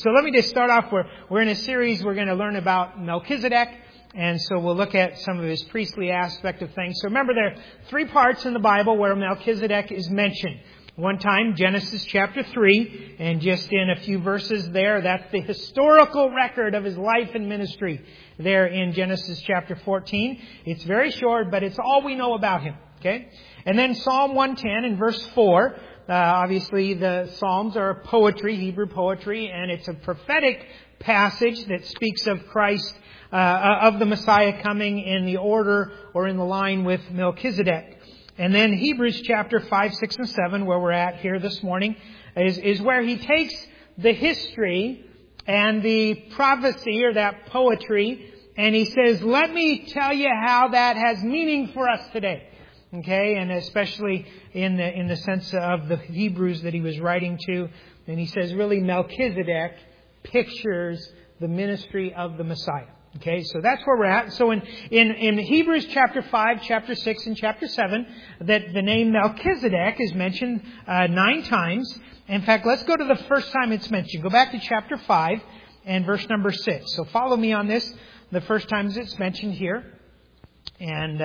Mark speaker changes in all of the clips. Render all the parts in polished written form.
Speaker 1: So let me just start off. We're in a series. We're going to learn about Melchizedek. And so we'll look at some of his priestly aspect of things. So remember, there are 3 parts in the Bible where Melchizedek is mentioned. One time, Genesis chapter 3, and just in a few verses there, that's the historical record of his life and ministry there in Genesis chapter 14. It's very short, but it's all we know about him. Okay? And then Psalm 110 in verse 4. Obviously, the Psalms are poetry, Hebrew poetry, and it's a prophetic passage that speaks of Christ, of the Messiah coming in the order or in the line with Melchizedek. And then Hebrews chapter 5, 6, and 7, where we're at here this morning, is where he takes the history and the prophecy or that poetry, and he says, let me tell you how that has meaning for us today. Okay, and especially in the sense of the Hebrews that he was writing to. And he says, really, Melchizedek pictures the ministry of the Messiah. Okay, so that's where we're at. So in Hebrews chapter 5, chapter 6, and chapter 7, that the name Melchizedek is mentioned 9 times. In fact, let's go to the first time it's mentioned. Go back to chapter 5 and verse number 6. So follow me on this. The first time it's mentioned here. And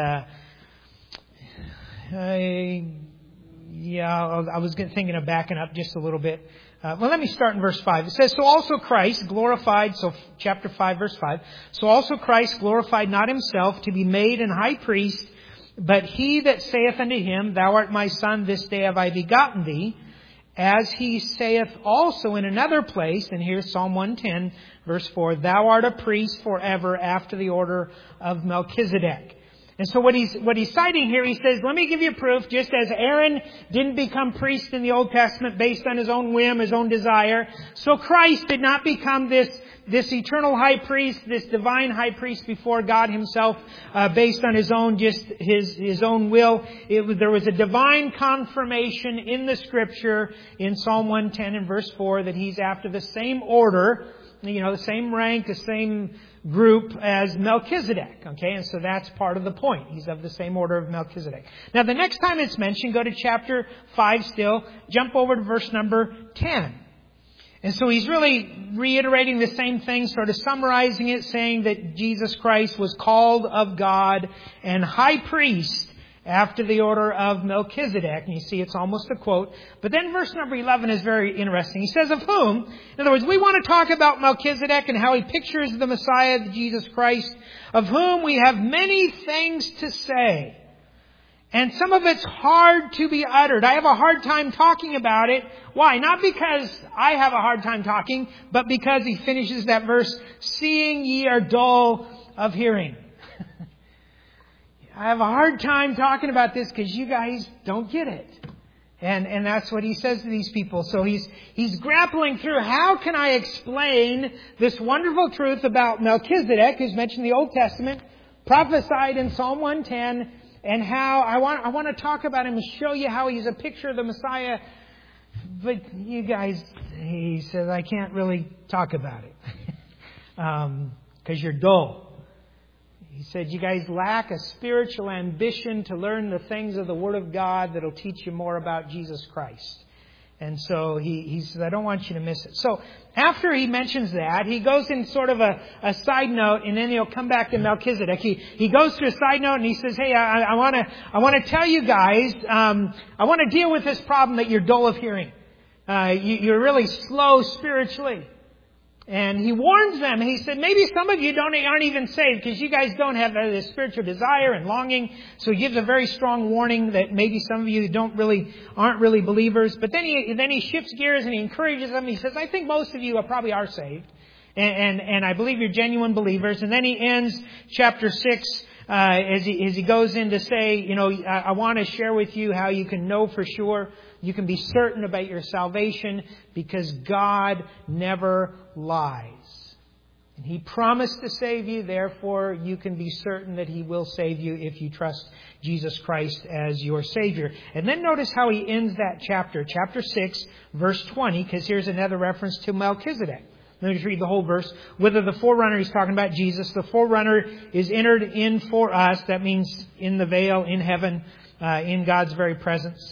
Speaker 1: I was thinking of backing up just a little bit. Well, let me start in verse 5. It says, so also Christ glorified, so chapter 5, verse 5. So also Christ glorified not himself to be made an high priest, but he that saith unto him, Thou art my son, this day have I begotten thee. As he saith also in another place, and here's Psalm 110, verse 4, Thou art a priest forever after the order of Melchizedek. And so what he's citing here, he says, let me give you proof, just as Aaron didn't become priest in the Old Testament based on his own whim, his own desire, so Christ did not become this eternal high priest, this divine high priest before God himself, based on his own, just his own will. There was a divine confirmation in the scripture in Psalm 110 and verse 4 that he's after the same order, the same rank, the same group as Melchizedek. Okay, and so that's part of the point. He's of the same order of Melchizedek. Now, the next time it's mentioned, go to chapter 5 still, jump over to verse number 10. And so he's really reiterating the same thing, sort of summarizing it, saying that Jesus Christ was called of God and high priest after the order of Melchizedek. And you see, it's almost a quote. But then verse number 11 is very interesting. He says, of whom, in other words, we want to talk about Melchizedek and how he pictures the Messiah, Jesus Christ, of whom we have many things to say. And some of it's hard to be uttered. I have a hard time talking about it. Why? Not because I have a hard time talking, but because he finishes that verse, seeing ye are dull of hearing. I have a hard time talking about this because you guys don't get it. And that's what he says to these people. So he's grappling through, how can I explain this wonderful truth about Melchizedek, who's mentioned in the Old Testament, prophesied in Psalm 110, and how I want to talk about him and show you how he's a picture of the Messiah. But you guys, he says, I can't really talk about it because you're dull. He said, you guys lack a spiritual ambition to learn the things of the Word of God that'll teach you more about Jesus Christ. And so he says, I don't want you to miss it. So after he mentions that, he goes in sort of a side note, and then he'll come back to Melchizedek. He goes to a side note and he says, hey, I want to tell you guys, I want to deal with this problem that you're dull of hearing. You're really slow spiritually. And he warns them. He said, maybe some of you aren't even saved because you guys don't have this spiritual desire and longing. So he gives a very strong warning that maybe some of you aren't really believers. But then he shifts gears and he encourages them. He says, I think most of you probably are saved. And I believe you're genuine believers. And then he ends chapter 6 as he goes in to say, I want to share with you how you can know for sure. You can be certain about your salvation because God never lies. And He promised to save you, therefore you can be certain that He will save you if you trust Jesus Christ as your Savior. And then notice how he ends that chapter 6, verse 20, because here's another reference to Melchizedek. Let me just read the whole verse. Whether the forerunner, he's talking about Jesus, the forerunner is entered in for us. That means in the veil, in heaven, in God's very presence.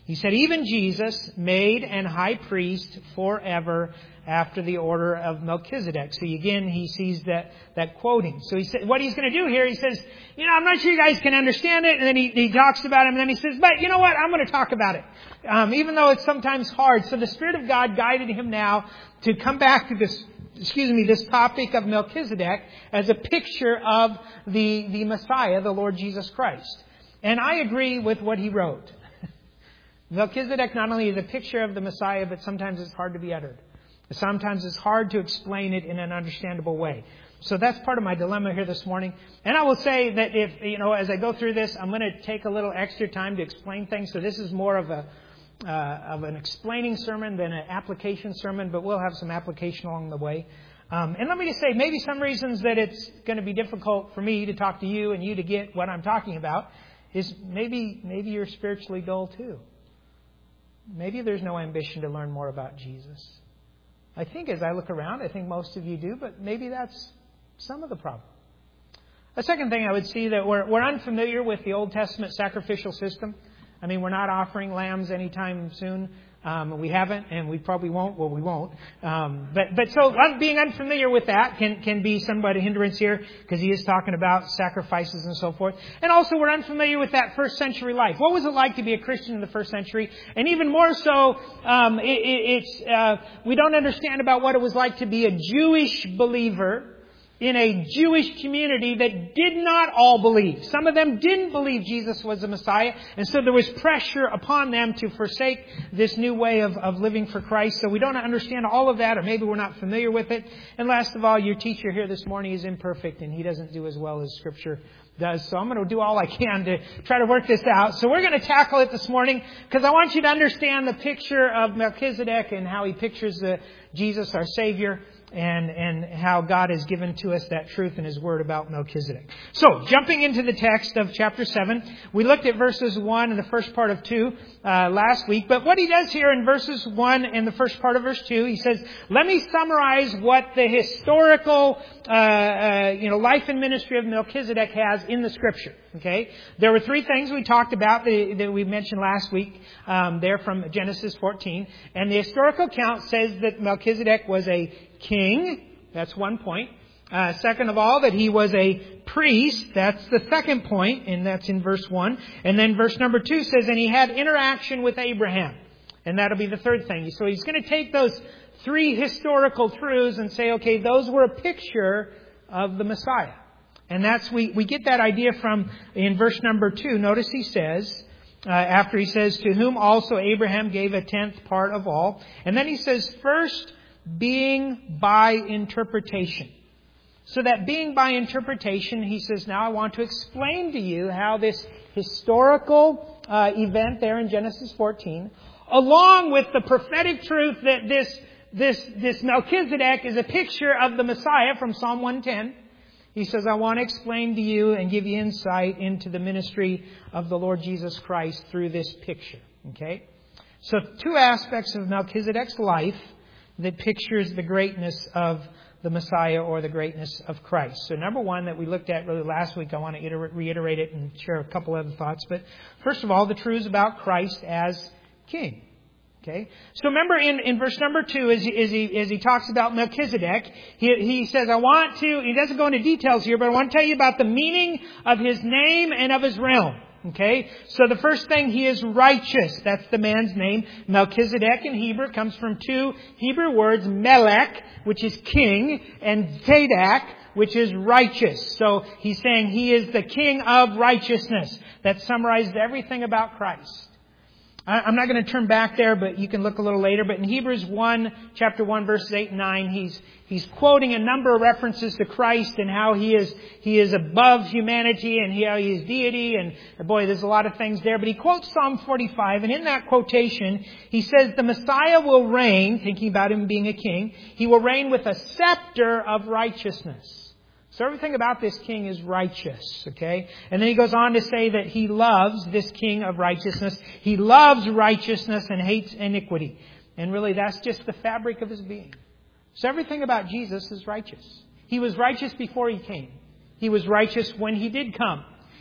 Speaker 1: He said, even Jesus made an high priest forever after the order of Melchizedek. So again, he sees that quoting. So he said, what he's going to do here, he says, I'm not sure you guys can understand it. And then he talks about it, and then he says, but you know what? I'm going to talk about it. Even though it's sometimes hard. So the Spirit of God guided him now to come back to this topic of Melchizedek as a picture of the Messiah, the Lord Jesus Christ. And I agree with what he wrote. Melchizedek not only is a picture of the Messiah, but sometimes it's hard to be uttered. Sometimes it's hard to explain it in an understandable way. So that's part of my dilemma here this morning. And I will say that if, as I go through this, I'm going to take a little extra time to explain things. So this is more of an explaining sermon than an application sermon, but we'll have some application along the way. And let me just say, maybe some reasons that it's going to be difficult for me to talk to you and you to get what I'm talking about is maybe you're spiritually dull too. Maybe there's no ambition to learn more about Jesus. I think as I look around, I think most of you do, but maybe that's some of the problem. A second thing I would see that we're unfamiliar with the Old Testament sacrificial system. I mean, we're not offering lambs anytime soon. We haven't, and we probably won't. Well, we won't. But so being unfamiliar with that can be somewhat a hindrance here because he is talking about sacrifices and so forth. And also we're unfamiliar with that first century life. What was it like to be a Christian in the first century? And even more so, we don't understand about what it was like to be a Jewish believer in a Jewish community that did not all believe. Some of them didn't believe Jesus was the Messiah, and so there was pressure upon them to forsake this new way of living for Christ. So we don't understand all of that, or maybe we're not familiar with it. And last of all, your teacher here this morning is imperfect, and he doesn't do as well as Scripture does. So I'm going to do all I can to try to work this out. So we're going to tackle it this morning because I want you to understand the picture of Melchizedek and how he pictures Jesus, our Savior, and how God has given to us that truth in His Word about Melchizedek. So, jumping into the text of chapter 7, we looked at verses 1 and the first part of 2 last week. But what he does here in verses 1 and the first part of verse 2, he says, let me summarize what the historical life and ministry of Melchizedek has in the Scripture. Okay, there were three things we talked about that we mentioned last week there from Genesis 14. And the historical account says that Melchizedek was a king. That's one point. Second of all, that he was a priest. That's the second point, and that's in verse 1. And then verse number 2 says, and he had interaction with Abraham. And that'll be the third thing. So he's going to take those three historical truths and say, okay, those were a picture of the Messiah. And we get that idea from in verse number 2. Notice he says, after he says, to whom also Abraham gave a tenth part of all. And then he says, first being by interpretation. So that being by interpretation, he says, now I want to explain to you how this historical event there in Genesis 14, along with the prophetic truth that this Melchizedek is a picture of the Messiah from Psalm 110. He says, I want to explain to you and give you insight into the ministry of the Lord Jesus Christ through this picture. Okay? So two aspects of Melchizedek's life that pictures the greatness of the Messiah or the greatness of Christ. So number one that we looked at really last week, I want to reiterate it and share a couple other thoughts. But first of all, the truths about Christ as King. Okay, so remember in verse number 2, as he talks about Melchizedek, he says, he doesn't go into details here, but I want to tell you about the meaning of his name and of his realm. Okay, so the first thing, he is righteous. That's the man's name. Melchizedek in Hebrew comes from two Hebrew words, melech, which is king, and tzedek, which is righteous. So he's saying he is the king of righteousness. That summarizes everything about Christ. I'm not going to turn back there, but you can look a little later. But in Hebrews 1, chapter 1, verses 8 and 9, he's quoting a number of references to Christ and how he is above humanity and how he is deity. And boy, there's a lot of things there. But he quotes Psalm 45, and in that quotation, he says, the Messiah will reign, thinking about him being a king, he will reign with a scepter of righteousness. So everything about this king is righteous, okay? And then he goes on to say that he loves this king of righteousness. He loves righteousness and hates iniquity. And really, that's just the fabric of his being. So everything about Jesus is righteous. He was righteous before he came. He was righteous when he did come.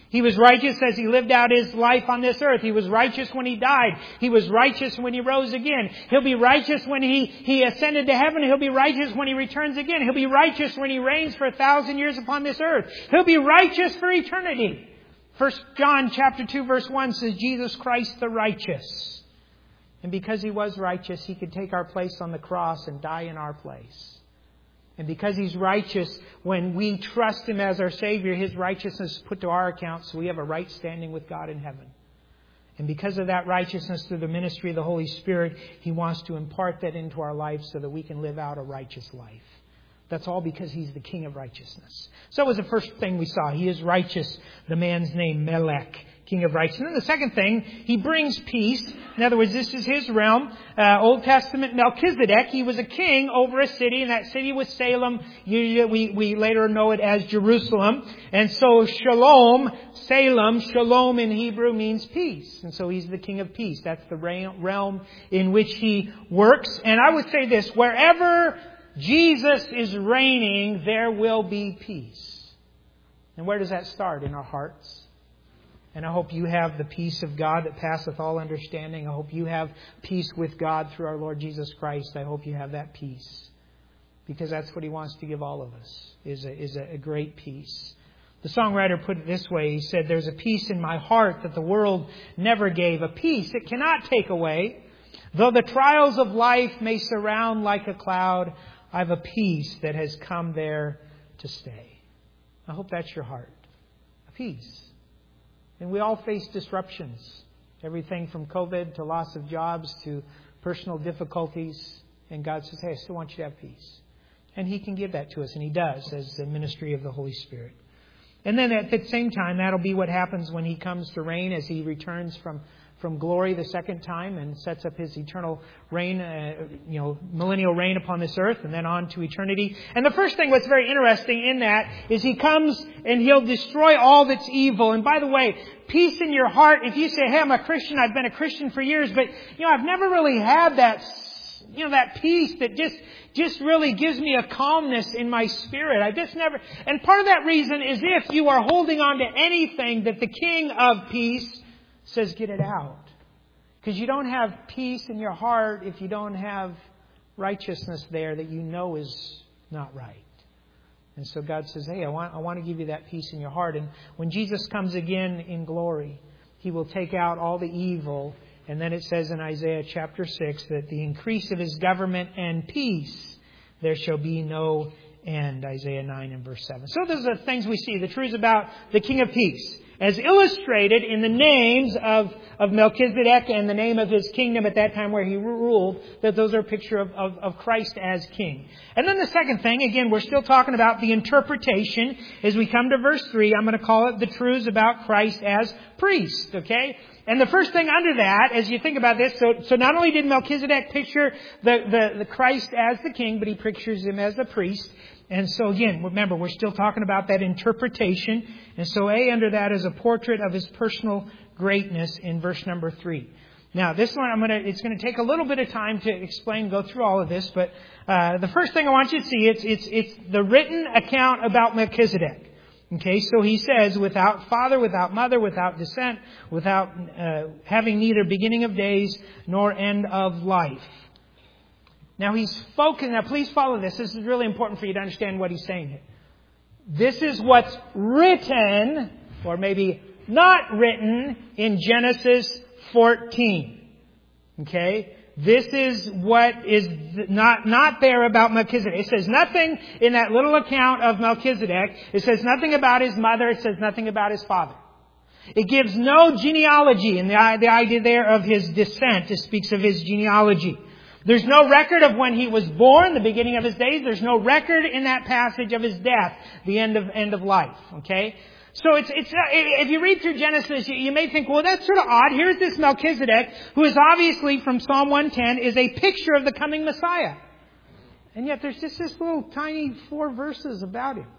Speaker 1: He was righteous as He lived out His life on this earth. He was righteous when He died. He was righteous when He rose again. He'll be righteous when He ascended to heaven. He'll be righteous when He returns again. He'll be righteous when He reigns for 1,000 years upon this earth. He'll be righteous for eternity. 1 John chapter 2 verse 1 says, Jesus Christ the righteous. And because He was righteous, He could take our place on the cross and die in our place. And because He's righteous, when we trust Him as our Savior, His righteousness is put to our account, so we have a right standing with God in heaven. And because of that righteousness through the ministry of the Holy Spirit, He wants to impart that into our lives so that we can live out a righteous life. That's all because He's the King of righteousness. So that was the first thing we saw. He is righteous. The man's name, Melech, King of righteousness. And then the second thing, He brings peace. In other words, this is His realm. Old Testament Melchizedek, he was a king over a city, and that city was Salem. We later know it as Jerusalem. And so Shalom, Salem, Shalom in Hebrew means peace. And so He's the King of peace. That's the realm in which He works. And I would say this, wherever Jesus is reigning, there will be peace. And where does that start? In our hearts. And I hope you have the peace of God that passeth all understanding. I hope you have peace with God through our Lord Jesus Christ. I hope you have that peace. Because that's what He wants to give all of us, is a great peace. The songwriter put it this way. He said, there's a peace in my heart that the world never gave. A peace it cannot take away. Though the trials of life may surround like a cloud, I have a peace that has come there to stay. I hope that's your heart. A peace. And we all face disruptions. Everything from COVID to loss of jobs to personal difficulties. And God says, hey, I still want you to have peace. And He can give that to us. And He does as the ministry of the Holy Spirit. And then at the same time, that'll be what happens when He comes to reign as He returns from glory the second time and sets up His eternal reign, millennial reign upon this earth and then on to eternity. And the first thing what's very interesting in that is He comes and He'll destroy all that's evil. And by the way, peace in your heart, if you say, hey, I'm a Christian, I've been a Christian for years, but I've never really had that peace that just really gives me a calmness in my spirit. I just never, and part of that reason is if you are holding on to anything that the King of peace says, get it out. Because you don't have peace in your heart if you don't have righteousness there that you know is not right. And so God says, hey, I want to give you that peace in your heart. And when Jesus comes again in glory, He will take out all the evil. And then it says in Isaiah chapter 6 that the increase of His government and peace, there shall be no end. Isaiah 9 and verse 7. So those are the things we see. The truths about the King of peace, as illustrated in the names of Melchizedek and the name of his kingdom at that time where he ruled, that those are a picture of Christ as king. And then the second thing, again, we're still talking about the interpretation. As we come to verse 3, I'm going to call it the truths about Christ as priest, okay? And the first thing under that, as you think about this, so not only did Melchizedek picture the Christ as the king, but he pictures him as the priest. And so again, remember, we're still talking about that interpretation. And so A under that is a portrait of his personal greatness in verse number 3. Now, this one, it's going to take a little bit of time to explain, go through all of this, but the first thing I want you to see, it's the written account about Melchizedek. Okay, so he says, without father, without mother, without descent, without having neither beginning of days nor end of life. Now he's spoken, now please follow this. This is really important for you to understand what he's saying here. This is what's written, or maybe not written, in Genesis 14. Okay? This is what is not there about Melchizedek. It says nothing in that little account of Melchizedek. It says nothing about his mother. It says nothing about his father. It gives no genealogy, and the idea there of his descent. It speaks of his genealogy. There's no record of when he was born, the beginning of his days. There's no record in that passage of his death, the end of life. Okay? So it's if you read through Genesis, you may think, well, that's sort of odd. Here's this Melchizedek, who is obviously from Psalm 110, is a picture of the coming Messiah. And yet there's just this little tiny 4 verses about him.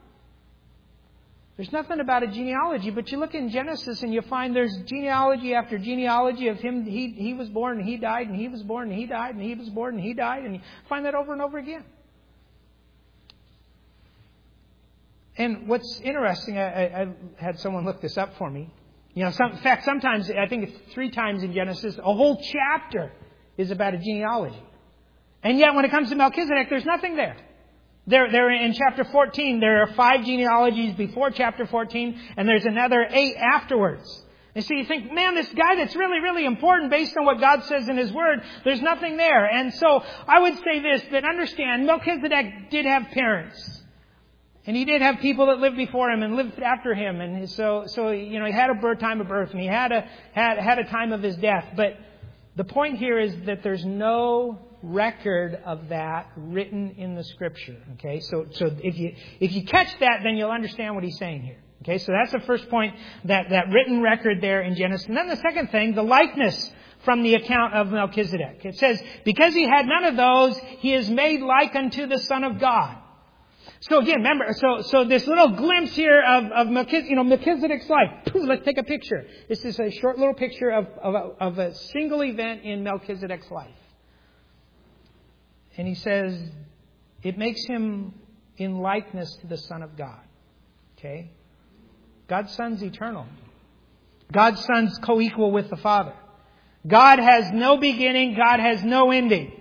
Speaker 1: There's nothing about a genealogy, but you look in Genesis and you find there's genealogy after genealogy of him. He was born and he died, and he was born and he died, and he was born and he died, and you find that over and over again. And what's interesting, I had someone look this up for me. In fact, sometimes, I think it's 3 times in Genesis, a whole chapter is about a genealogy. And yet when it comes to Melchizedek, there's nothing there. There in chapter 14, there are 5 genealogies before chapter 14, and there's another 8 afterwards. And so you think, man, this guy that's really, really important based on what God says in His Word, there's nothing there. And so I would say this, that understand, Melchizedek did have parents. And he did have people that lived before him and lived after him. And so he had a time of birth, and he had a time of his death. But the point here is that there's no record of that written in the Scripture. Okay, so if you catch that, then you'll understand what he's saying here. Okay, so that's the first point, that written record there in Genesis. And then the second thing, the likeness from the account of Melchizedek. It says, because he had none of those, he is made like unto the Son of God. So again, remember, so this little glimpse here of Melchizedek's life. Let's take a picture. This is a short little picture of a single event in Melchizedek's life. And he says, it makes him in likeness to the Son of God. Okay? God's Son's eternal. God's Son's co-equal with the Father. God has no beginning. God has no ending.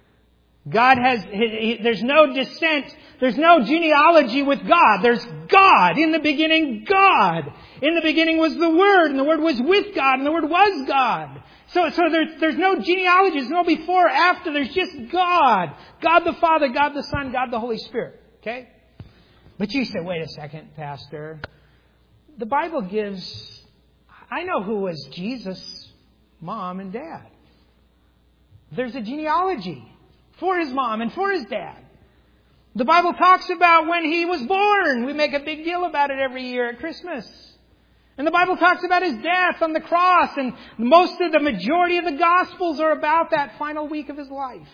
Speaker 1: There's no descent. There's no genealogy with God. There's God. In the beginning, God. In the beginning was the Word, and the Word was with God, and the Word was God. So there's no genealogy. There's no before or after. There's just God. God the Father, God the Son, God the Holy Spirit. Okay? But you say, wait a second, Pastor. The Bible gives... I know who was Jesus' mom and dad. There's a genealogy for his mom and for his dad. The Bible talks about when he was born. We make a big deal about it every year at Christmas. And the Bible talks about his death on the cross. And the majority of the Gospels are about that final week of his life.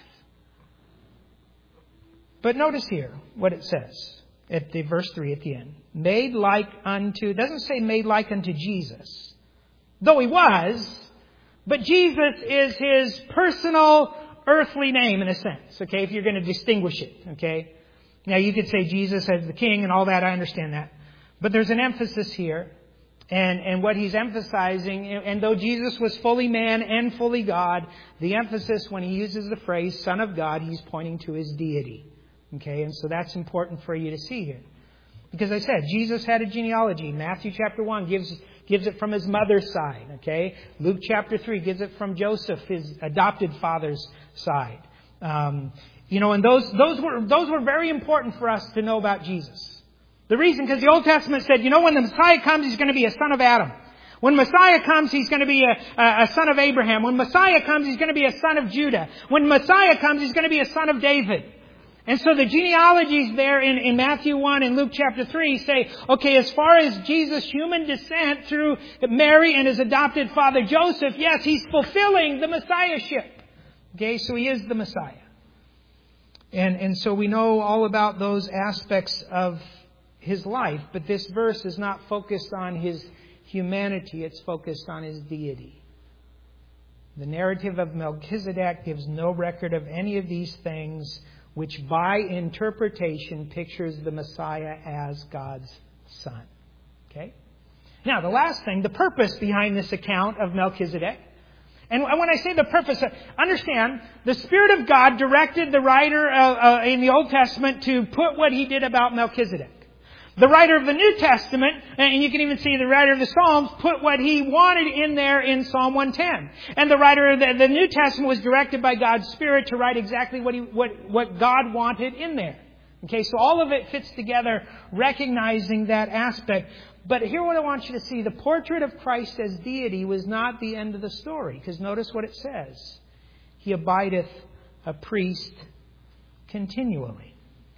Speaker 1: But notice here what it says at the verse 3 at the end. Made like unto, it doesn't say made like unto Jesus. Though he was, but Jesus is his personal earthly name in a sense, okay, if you're going to distinguish it, okay. Now you could say Jesus as the King and all that, I understand that. But there's an emphasis here, and what he's emphasizing, and though Jesus was fully man and fully God, the emphasis when he uses the phrase Son of God, he's pointing to his deity, okay, and so that's important for you to see here. Because I said, Jesus had a genealogy. Matthew chapter 1 gives it from his mother's side. Okay, Luke chapter 3 gives it from Joseph, his adopted father's side. And those were very important for us to know about Jesus. The reason, because the Old Testament said, when the Messiah comes, he's going to be a son of Adam. When Messiah comes, he's going to be a son of Abraham. When Messiah comes, he's going to be a son of Judah. When Messiah comes, he's going to be a son of David. And so the genealogies there in Matthew 1 and Luke chapter 3 say, okay, as far as Jesus' human descent through Mary and his adopted father Joseph, yes, he's fulfilling the Messiahship. Okay, so he is the Messiah. And so we know all about those aspects of his life, but this verse is not focused on his humanity, it's focused on his deity. The narrative of Melchizedek gives no record of any of these things, which by interpretation pictures the Messiah as God's Son. Okay? Now, the last thing, the purpose behind this account of Melchizedek. And when I say the purpose, understand, the Spirit of God directed the writer in the Old Testament to put what he did about Melchizedek. The writer of the New Testament, and you can even see the writer of the Psalms, put what he wanted in there in Psalm 110. And the writer of the New Testament was directed by God's Spirit to write exactly what God wanted in there. Okay, so all of it fits together, recognizing that aspect. But here what I want you to see, the portrait of Christ as deity was not the end of the story. Because notice what it says. He abideth a priest continually.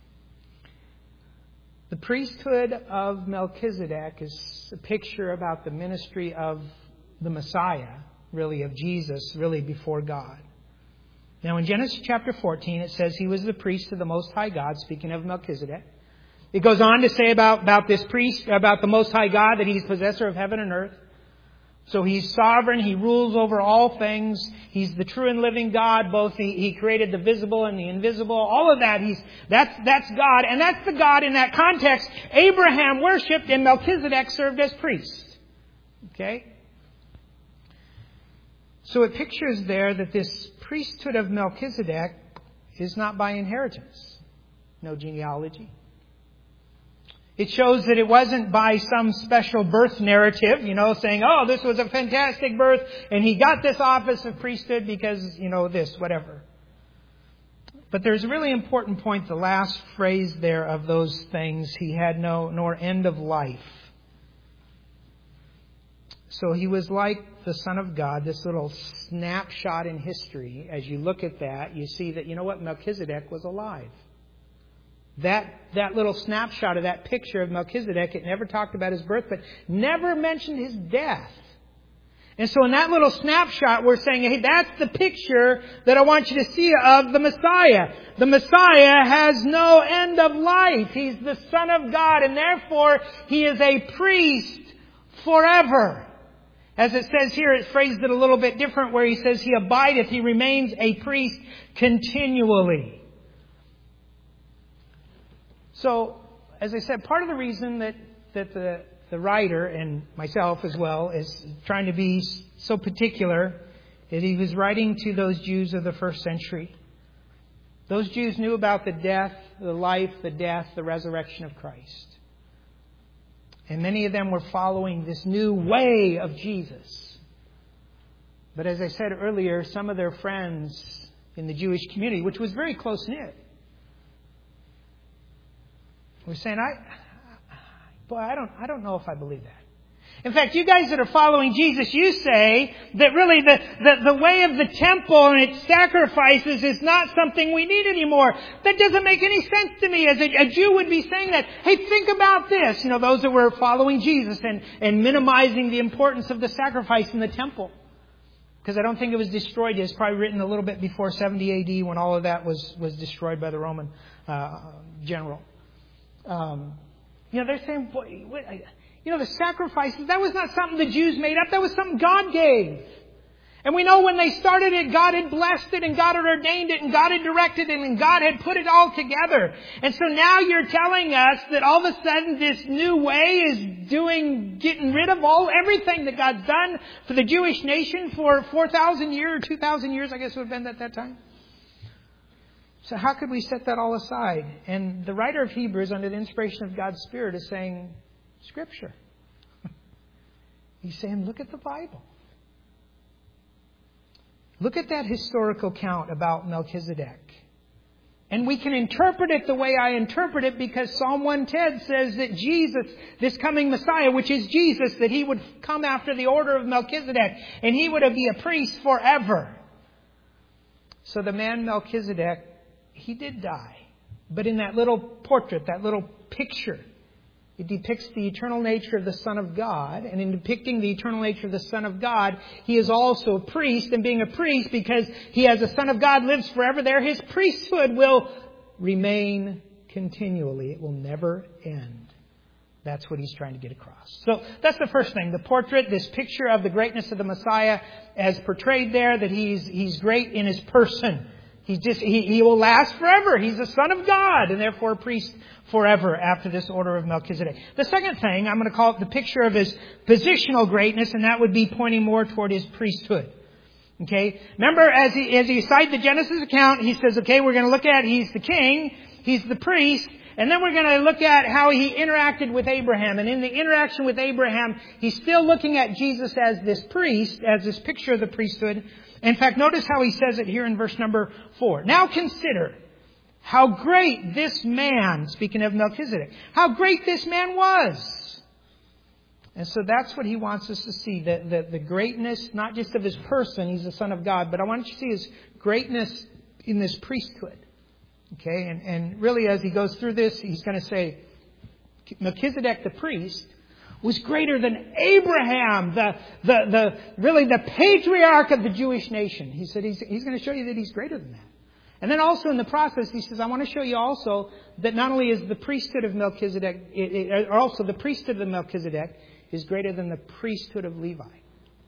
Speaker 1: The priesthood of Melchizedek is a picture about the ministry of the Messiah, really of Jesus, really before God. Now in Genesis chapter 14 it says he was the priest of the Most High God, speaking of Melchizedek. It goes on to say about this priest, about the Most High God, that he's possessor of heaven and earth. So He's sovereign. He rules over all things. He's the true and living God. Both He created the visible and the invisible. All of that. That's God. And that's the God in that context Abraham worshipped and Melchizedek served as priest. Okay? So it pictures there that this priesthood of Melchizedek is not by inheritance. No genealogy. It shows that it wasn't by some special birth narrative, saying, oh, this was a fantastic birth and he got this office of priesthood because, this, whatever. But there's a really important point, the last phrase there of those things, he had nor end of life. So he was like the Son of God, this little snapshot in history. As you look at that, you see that, Melchizedek was alive. That little snapshot of that picture of Melchizedek, it never talked about his birth, but never mentioned his death. And so in that little snapshot, we're saying, hey, that's the picture that I want you to see of the Messiah. The Messiah has no end of life. He's the Son of God, and therefore He is a priest forever. As it says here, it's phrased it a little bit different where He says He abideth, He remains a priest continually. So, as I said, part of the reason that the writer, and myself as well, is trying to be so particular is he was writing to those Jews of the first century. Those Jews knew about the death, the life, the death, the resurrection of Christ. And many of them were following this new way of Jesus. But as I said earlier, some of their friends in the Jewish community, which was very close-knit, we're saying, I don't know if I believe that. In fact, you guys that are following Jesus, you say that really the way of the temple and its sacrifices is not something we need anymore. That doesn't make any sense to me. As a Jew would be saying that. Hey, think about this. Those that were following Jesus and minimizing the importance of the sacrifice in the temple. Because I don't think it was destroyed. It's probably written a little bit before 70 AD when all of that was destroyed by the Roman general. They're saying, boy, the sacrifices, that was not something the Jews made up. That was something God gave. And we know when they started it, God had blessed it and God had ordained it and God had directed it and God had put it all together. And so now you're telling us that all of a sudden this new way is getting rid of everything that God's done for the Jewish nation for 4,000 years or 2,000 years, I guess it would have been at that time. So how could we set that all aside? And the writer of Hebrews, under the inspiration of God's Spirit, is saying, Scripture. He's saying, look at the Bible. Look at that historical count about Melchizedek. And we can interpret it the way I interpret it because Psalm 110 says that Jesus, this coming Messiah, which is Jesus, that He would come after the order of Melchizedek and He would be a priest forever. So the man Melchizedek, he did die. But in that little portrait, that little picture, it depicts the eternal nature of the Son of God. And in depicting the eternal nature of the Son of God, He is also a priest. And being a priest, because He as a Son of God lives forever there, His priesthood will remain continually. It will never end. That's what He's trying to get across. So that's the first thing. The portrait, this picture of the greatness of the Messiah as portrayed there, that He's great in His person. He will last forever. He's the Son of God and therefore a priest forever after this order of Melchizedek. The second thing, I'm going to call it the picture of His positional greatness, and that would be pointing more toward His priesthood. Okay? Remember, as he cited the Genesis account, he says, okay, we're going to look at He's the king, He's the priest, and then we're going to look at how He interacted with Abraham. And in the interaction with Abraham, He's still looking at Jesus as this priest, as this picture of the priesthood. In fact, notice how He says it here in verse number 4. Now consider how great this man, speaking of Melchizedek, how great this man was. And so that's what He wants us to see, the greatness, not just of His person, He's the Son of God, but I want you to see His greatness in this priesthood. Okay, and really as he goes through this, he's going to say, Melchizedek the priest was greater than Abraham, the patriarch of the Jewish nation. He said he's going to show you that he's greater than that. And then also in the process, he says, I want to show you also that not only is the priesthood of Melchizedek, also the priesthood of Melchizedek is greater than the priesthood of Levi.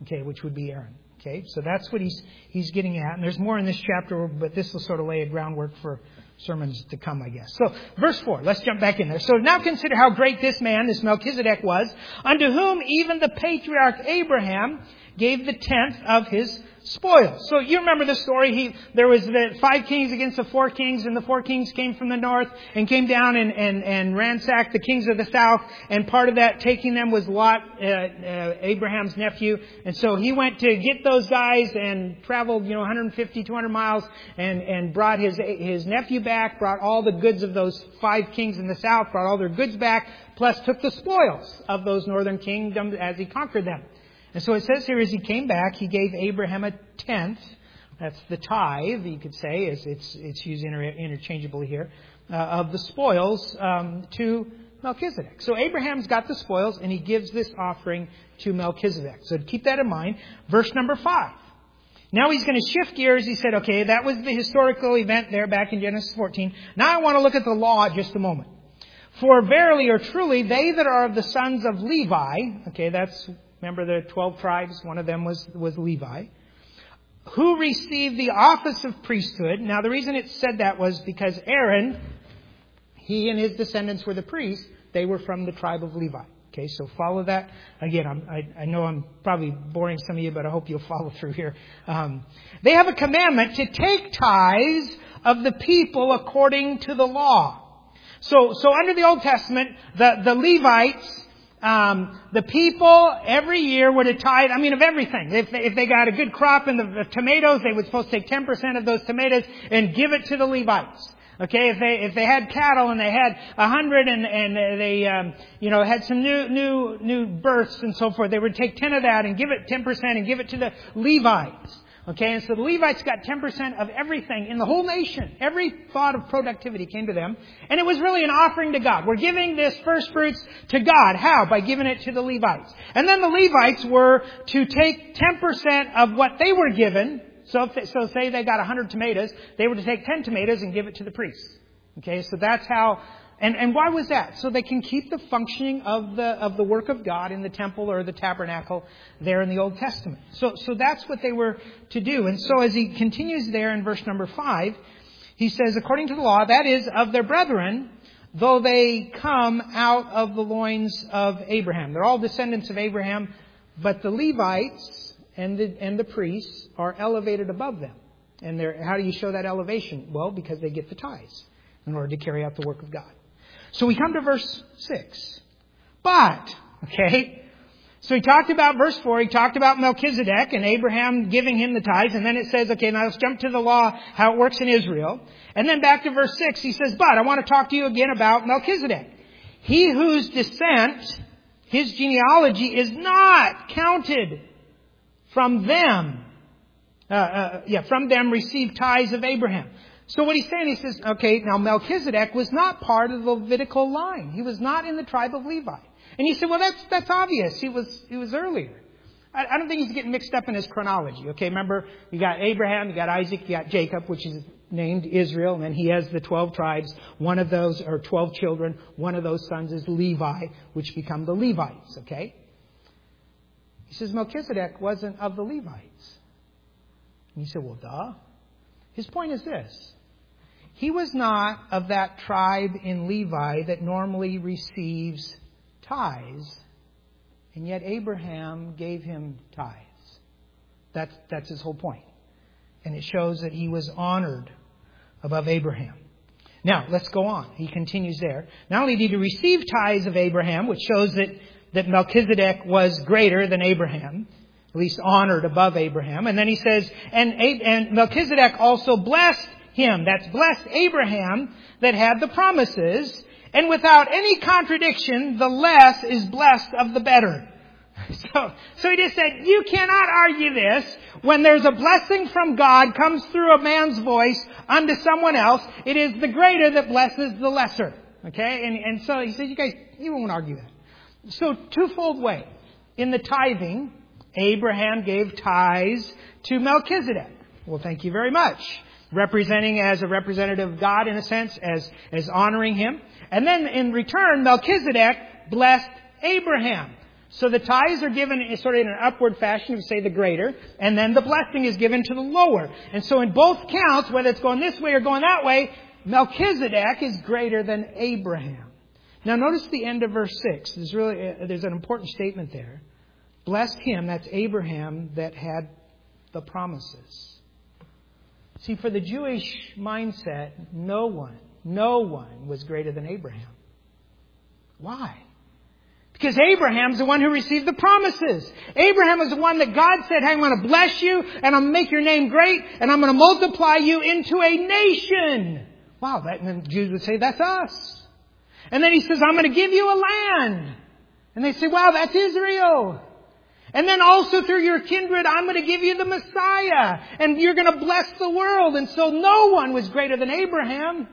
Speaker 1: okay, which would be Aaron. Okay, so that's what he's getting at. And there's more in this chapter, but this will sort of lay a groundwork for sermons to come, I guess. So, verse 4, let's jump back in there. So now consider how great this man, this Melchizedek, was, unto whom even the patriarch Abraham gave the tenth of his spoils. So you remember the story. There was the 5 kings against the 4 kings, and the 4 kings came from the north and came down and ransacked the kings of the south. And part of that taking them was Lot, Abraham's nephew. And so he went to get those guys and traveled, 150, 200 miles and brought his nephew back, brought all the goods of those 5 kings in the south, brought all their goods back, plus took the spoils of those northern kingdoms as he conquered them. And so it says here, as he came back, he gave Abraham a tenth. That's the tithe, you could say, as it's used interchangeably here, of the spoils to Melchizedek. So Abraham's got the spoils, and he gives this offering to Melchizedek. So keep that in mind. Verse number 5. Now he's going to shift gears. He said, okay, that was the historical event there back in Genesis 14. Now I want to look at the law just a moment. For verily or truly, they that are of the sons of Levi, okay, remember the 12 tribes, one of them was Levi, who received the office of priesthood. Now the reason it said that was because Aaron, he and his descendants were the priests. They were from the tribe of Levi. Okay, so follow that. Again, I know I'm probably boring some of you, but I hope you'll follow through here. They have a commandment to take tithes of the people according to the law. So under the Old Testament, the Levites, the people every year were to tithe, of everything. If they got a good crop in the tomatoes, they were supposed to take 10% of those tomatoes and give it to the Levites. Okay, if they had cattle and they had 100 and they had some new births and so forth, they would take 10 of that and give it 10% and give it to the Levites. Okay, and so the Levites got 10% of everything in the whole nation. Every thought of productivity came to them. And it was really an offering to God. We're giving this first fruits to God. How? By giving it to the Levites. And then the Levites were to take 10% of what they were given. So say they got 100 tomatoes, they were to take 10 tomatoes and give it to the priests. Okay, so that's how. And why was that? So they can keep the functioning of the work of God in the temple or the tabernacle there in the Old Testament. So that's what they were to do. And so as he continues there in verse number 5, he says, according to the law, that is, of their brethren, though they come out of the loins of Abraham. They're all descendants of Abraham, but the Levites and the priests are elevated above them. And how do you show that elevation? Well, because they get the tithes in order to carry out the work of God. So we come to verse 6. But, okay, so he talked about verse 4, he talked about Melchizedek and Abraham giving him the tithes, and then it says, okay, now let's jump to the law, how it works in Israel. And then back to verse 6, he says, but I want to talk to you again about Melchizedek. He whose descent, his genealogy is not counted from them. From them received tithes of Abraham. So what he's saying, he says, okay, now Melchizedek was not part of the Levitical line. He was not in the tribe of Levi. And you say, well, that's obvious. He was earlier. I don't think he's getting mixed up in his chronology. Okay, remember, you got Abraham, you got Isaac, you got Jacob, which is named Israel, and then he has the 12 tribes. One of those are 12 children. One of those sons is Levi, which become the Levites. Okay? He says Melchizedek wasn't of the Levites. And you say, well, duh. His point is this. He was not of that tribe in Levi that normally receives tithes, and yet Abraham gave him tithes. That's his whole point. And it shows that he was honored above Abraham. Now, let's go on. He continues there. Not only did he receive tithes of Abraham, which shows that Melchizedek was greater than Abraham, at least honored above Abraham. And then he says, and Melchizedek also blessed him. That's blessed Abraham that had the promises. And without any contradiction, the less is blessed of the better. So he just said, you cannot argue this. When there's a blessing from God comes through a man's voice unto someone else, it is the greater that blesses the lesser. Okay? And so he said, you won't argue that. So twofold way. In the tithing, Abraham gave tithes to Melchizedek. Well, thank you very much. Representing as a representative of God, in a sense, as honoring him. And then in return, Melchizedek blessed Abraham. So the tithes are given sort of in an upward fashion, we say the greater, and then the blessing is given to the lower. And so in both counts, whether it's going this way or going that way, Melchizedek is greater than Abraham. Now notice the end of verse 6. There's an important statement there. Blessed him, that's Abraham, that had the promises. See, for the Jewish mindset, no one was greater than Abraham. Why? Because Abraham's the one who received the promises. Abraham is the one that God said, hey, I'm going to bless you, and I'm going to make your name great, and I'm going to multiply you into a nation. Wow, and then Jews would say, that's us. And then he says, I'm going to give you a land. And they say, wow, that's Israel. And then also through your kindred, I'm going to give you the Messiah. And you're going to bless the world. And so no one was greater than Abraham.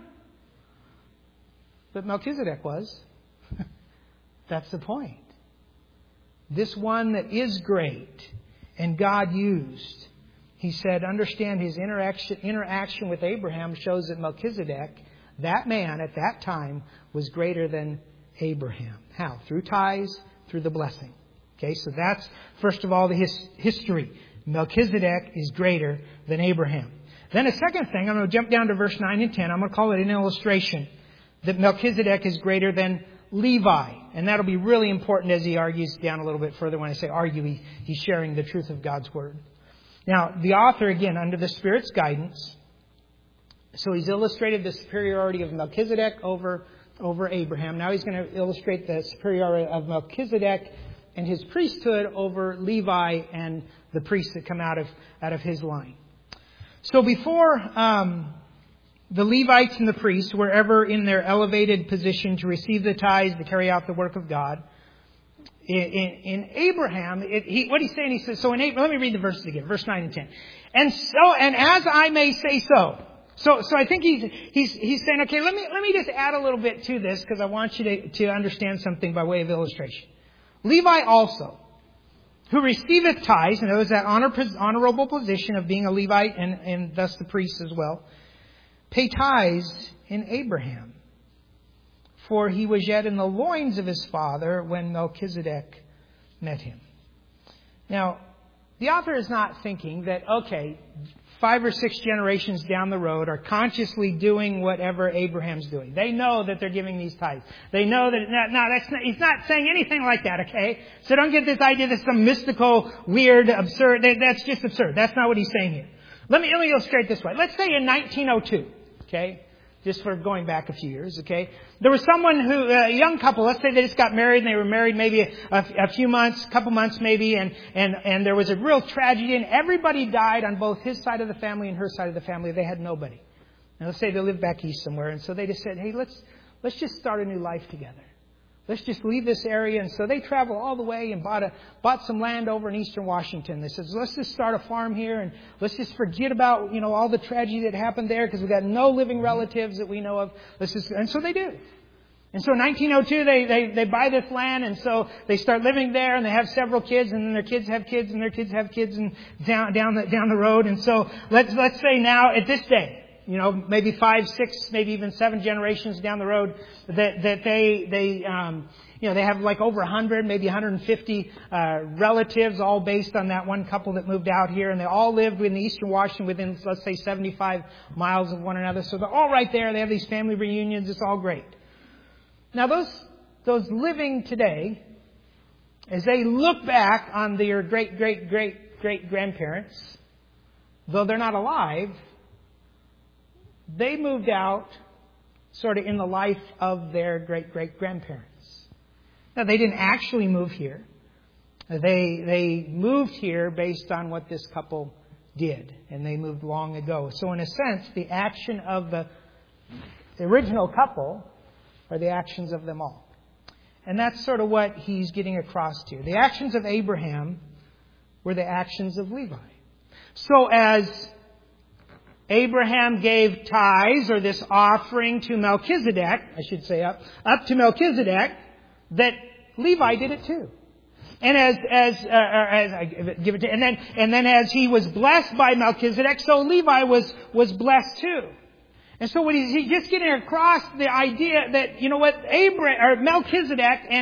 Speaker 1: But Melchizedek was. That's the point. This one that is great and God used, he said, understand his interaction with Abraham shows that Melchizedek, that man at that time, was greater than Abraham. How? Through tithes, through the blessing. Okay, so that's, first of all, the history. Melchizedek is greater than Abraham. Then a second thing, I'm going to jump down to verse 9 and 10. I'm going to call it an illustration that Melchizedek is greater than Levi. And that'll be really important as he argues down a little bit further. When I say argue, he's sharing the truth of God's Word. Now, the author, again, under the Spirit's guidance, so he's illustrated the superiority of Melchizedek over Abraham. Now he's going to illustrate the superiority of Melchizedek and his priesthood over Levi and the priests that come out of his line. So before the Levites and the priests were ever in their elevated position to receive the tithes, to carry out the work of God, in Abraham, what he's saying, he says, so in Abraham, let me read the verses again, verse 9 and 10. And as I may say so. So I think he's saying, okay, let me just add a little bit to this, because I want you to understand something by way of illustration. Levi also, who receiveth tithes, and those that honorable position of being a Levite and thus the priest as well, pay tithes in Abraham. For he was yet in the loins of his father when Melchizedek met him. Now, the author is not thinking that, okay, 5 or 6 generations down the road are consciously doing whatever Abraham's doing. They know that they're giving these tithes. They know that, he's not saying anything like that, okay? So don't get this idea that some mystical, weird, absurd, that's just absurd. That's not what he's saying here. Let me illustrate this way. Let's say in 1902, okay? Just for going back a few years, okay? There was someone a young couple, let's say they just got married and they were married maybe a few months, couple months maybe, and there was a real tragedy and everybody died on both his side of the family and her side of the family. They had nobody. And let's say they lived back east somewhere, and so they just said, hey, let's just start a new life together. Let's just leave this area. And so they traveled all the way and bought some land over in eastern Washington. They said, let's just start a farm here and let's just forget about, all the tragedy that happened there because we've got no living relatives that we know of. And so they do. And so in 1902, they buy this land, and so they start living there, and they have several kids, and then their kids have kids, and their kids have kids, and down the road. And so let's say now at this day, maybe 5, 6, maybe even 7 generations down the road, that they have like over 100, maybe 150 relatives, all based on that one couple that moved out here, and they all lived in eastern Washington within, let's say, 75 miles of one another. So they're all right there. They have these family reunions. It's all great. Now those living today, as they look back on their great grandparents, though they're not alive, they moved out sort of in the life of their great-grandparents. Now, they didn't actually move here. They moved here based on what this couple did, and they moved long ago. So in a sense, the action of the original couple are the actions of them all. And that's sort of what he's getting across to. The actions of Abraham were the actions of Levi. So as Abraham gave tithes, or this offering to Melchizedek, I should say up to Melchizedek, that Levi did it too. And as I give it to, and then as he was blessed by Melchizedek, so Levi was blessed too. And so what he's just getting across the idea that, Melchizedek and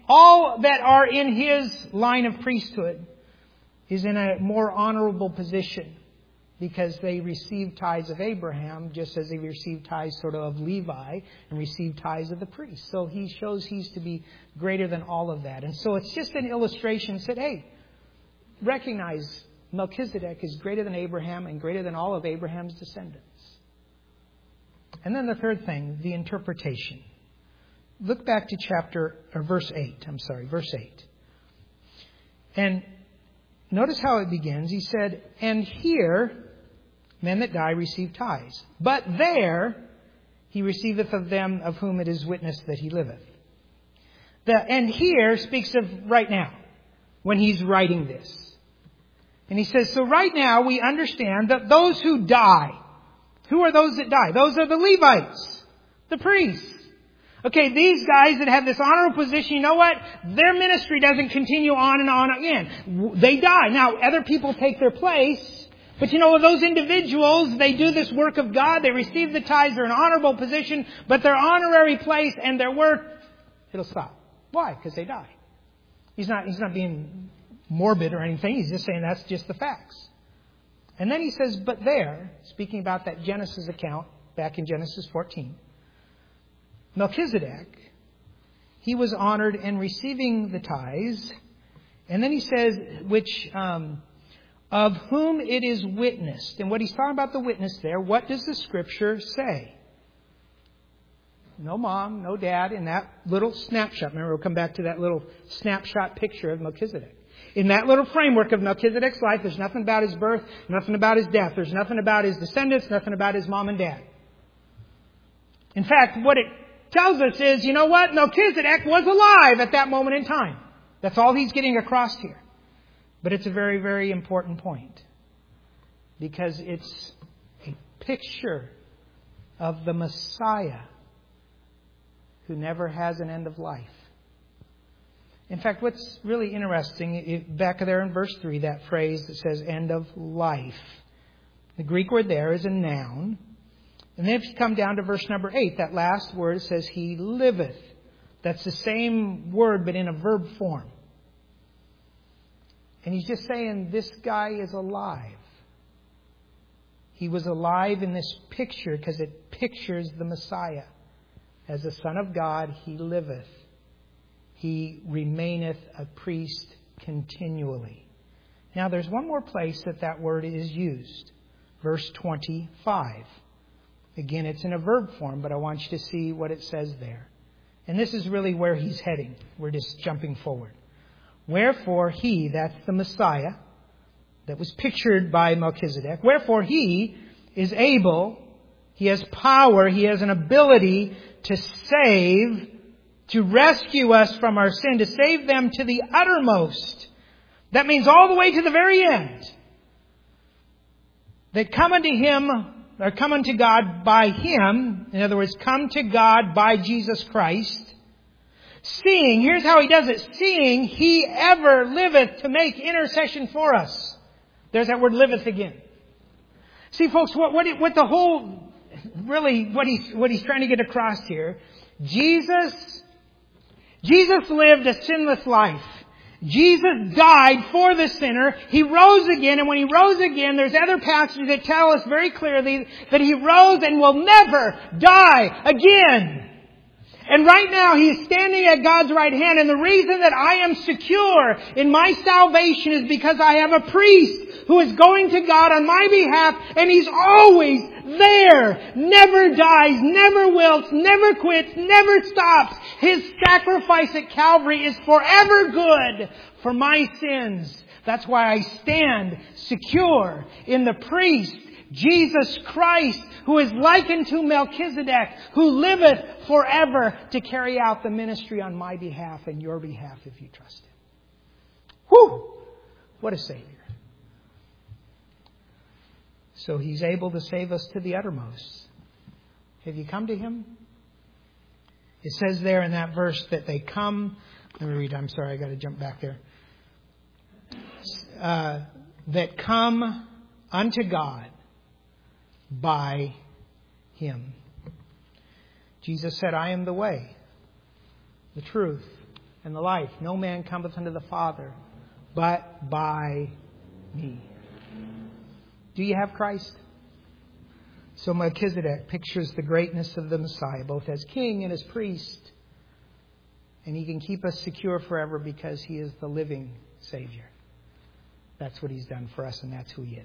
Speaker 1: all that are in his line of priesthood is in a more honorable position because they received tithes of Abraham just as they received tithes sort of Levi and received tithes of the priest. So he shows he's to be greater than all of that. And so it's just an illustration that said, hey, recognize Melchizedek is greater than Abraham and greater than all of Abraham's descendants. And then the third thing, the interpretation. Look back to verse 8. Verse 8. And notice how it begins. He said, and here men that die receive tithes. But there he receiveth of them of whom it is witnessed that he liveth. The and here speaks of right now, when he's writing this. And he says, so right now we understand that those who die, who are those that die? Those are the Levites, the priests. Okay, these guys that have this honorable position, you know what? Their ministry doesn't continue on and on again. They die. Now, other people take their place. But you know, those individuals, they do this work of God. They receive the tithes. They're in an honorable position. But their honorary place and their work, it'll stop. Why? Because they die. He's not being morbid or anything. He's just saying that's just the facts. And then he says, but there, speaking about that Genesis account back in Genesis 14, Melchizedek, he was honored in receiving the tithes. And then he says, which, of whom it is witnessed. And what he's talking about the witness there, what does the Scripture say? No mom, no dad in that little snapshot. Remember, we'll come back to that little snapshot picture of Melchizedek. In that little framework of Melchizedek's life, there's nothing about his birth, nothing about his death. There's nothing about his descendants, nothing about his mom and dad. In fact, what it tells us is, you know what? Melchizedek was alive at that moment in time. That's all he's getting across here. But it's a very, very important point. Because it's a picture of the Messiah who never has an end of life. In fact, what's really interesting, back there in verse 3, that phrase that says end of life. The Greek word there is a noun. And then if you come down to verse number 8, that last word says he liveth. That's the same word but in a verb form. And he's just saying this guy is alive. He was alive in this picture because it pictures the Messiah. As the Son of God, he liveth. He remaineth a priest continually. Now there's one more place that word is used. Verse 25. Again, it's in a verb form, but I want you to see what it says there. And this is really where he's heading. We're just jumping forward. Wherefore he, that's the Messiah, that was pictured by Melchizedek. Wherefore he is able, he has power, he has an ability to save, to rescue us from our sin, to save them to the uttermost. That means all the way to the very end. That come unto him, or come unto God by him. In other words, come to God by Jesus Christ. Seeing, here's how he does it. Seeing he ever liveth to make intercession for us. There's that word liveth again. See, folks, what the whole, really, what he's trying to get across here. Jesus lived a sinless life. Jesus died for the sinner. He rose again. And when he rose again, there's other passages that tell us very clearly that he rose and will never die again. And right now he's standing at God's right hand. And the reason that I am secure in my salvation is because I have a priest who is going to God on my behalf. And he's always there. Never dies, never wilts, never quits, never stops. His sacrifice at Calvary is forever good for my sins. That's why I stand secure in the priest, Jesus Christ, who is likened to Melchizedek, who liveth forever to carry out the ministry on my behalf and your behalf if you trust him. Whew! What a Savior. So he's able to save us to the uttermost. Have you come to him? It says there in that verse that they come. Let me read. I'm sorry, I got to jump back there. That come unto God by him. Jesus said, I am the way, the truth, and the life. No man cometh unto the Father but by me. Do you have Christ? So Melchizedek pictures the greatness of the Messiah, both as king and as priest. And he can keep us secure forever because he is the living Savior. That's what he's done for us, and that's who he is.